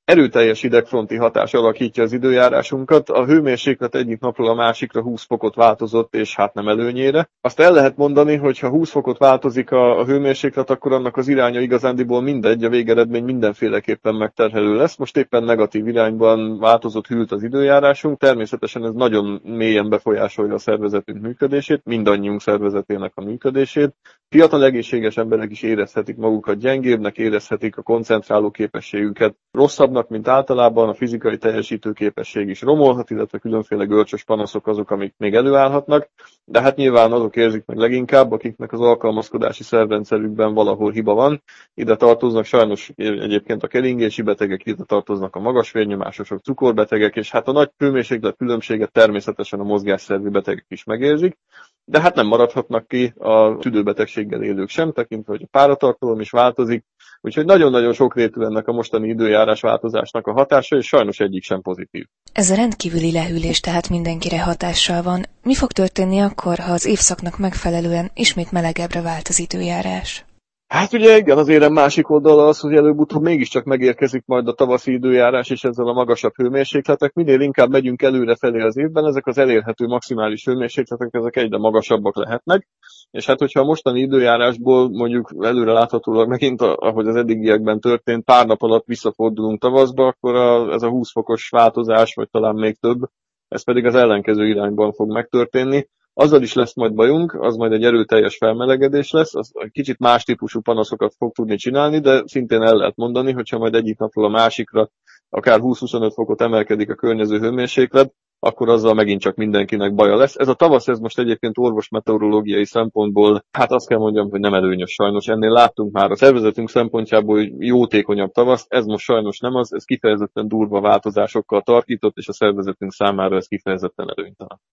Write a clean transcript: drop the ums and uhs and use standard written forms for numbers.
Erőteljes hidegfronti hatás alakítja az időjárásunkat, a hőmérséklet egyik napról a másikra 20 fokot változott, és hát nem előnyére. Azt el lehet mondani, hogy ha 20 fokot változik a hőmérséklet, akkor annak az iránya igazándiból mindegy, a végeredmény mindenféleképpen megterhelő lesz. Most éppen negatív irányban változott, hűlt az időjárásunk, természetesen ez nagyon mélyen befolyásolja a szervezetünk működését, mindannyiunk szervezetének a működését. Fiatal egészséges emberek is érezhetik magukat gyengébbnek, érezhetik a koncentráló képességüket rosszabbnak, mint általában, a fizikai teljesítőképesség is romolhat, illetve különféle görcsös panaszok azok, amik még előállhatnak, de hát nyilván azok érzik meg leginkább, akiknek az alkalmazkodási szervrendszerükben valahol hiba van. Ide tartoznak sajnos egyébként a keringési betegek, ide tartoznak a magas vérnyomásosok, cukorbetegek, és hát a nagy hőmérséklet különbséget természetesen a mozgásszervi betegek is megérzik. De hát nem maradhatnak ki a tüdőbetegséggel élők sem, tekintve, hogy a páratartalom is változik, úgyhogy nagyon-nagyon sokrétű ennek a mostani időjárás változásnak a hatása, és sajnos egyik sem pozitív. Ez a rendkívüli lehűlés tehát mindenkire hatással van. Mi fog történni akkor, ha az évszaknak megfelelően ismét melegebbre vált az időjárás? Hát ugye igen, az érem másik oldala az, hogy előbb-utóbb mégiscsak megérkezik majd a tavaszi időjárás, és ezzel a magasabb hőmérsékletek. Minél inkább megyünk előre felé az évben, ezek az elérhető maximális hőmérsékletek, ezek egyre magasabbak lehetnek. És hát, hogyha a mostani időjárásból mondjuk előre láthatólag megint, ahogy az eddigiekben történt, pár nap alatt visszafordulunk tavaszba, akkor ez a 20 fokos változás, vagy talán még több, ez pedig az ellenkező irányban fog megtörténni. Azzal is lesz majd bajunk, az majd egy erőteljes felmelegedés lesz, az kicsit más típusú panaszokat fog tudni csinálni, de szintén el lehet mondani, hogyha majd egyik napról a másikra akár 20-25 fokot emelkedik a környező hőmérséklet, akkor azzal megint csak mindenkinek baja lesz. Ez a tavasz, ez most egyébként orvosmeteorológiai szempontból, hát azt kell mondjam, hogy nem előnyös sajnos. Ennél láttunk már a szervezetünk szempontjából jótékonyabb tavaszt, ez most sajnos nem az, ez kifejezetten durva változásokkal tarkított, és a szervezetünk számára ez kifejezetten előnytelen.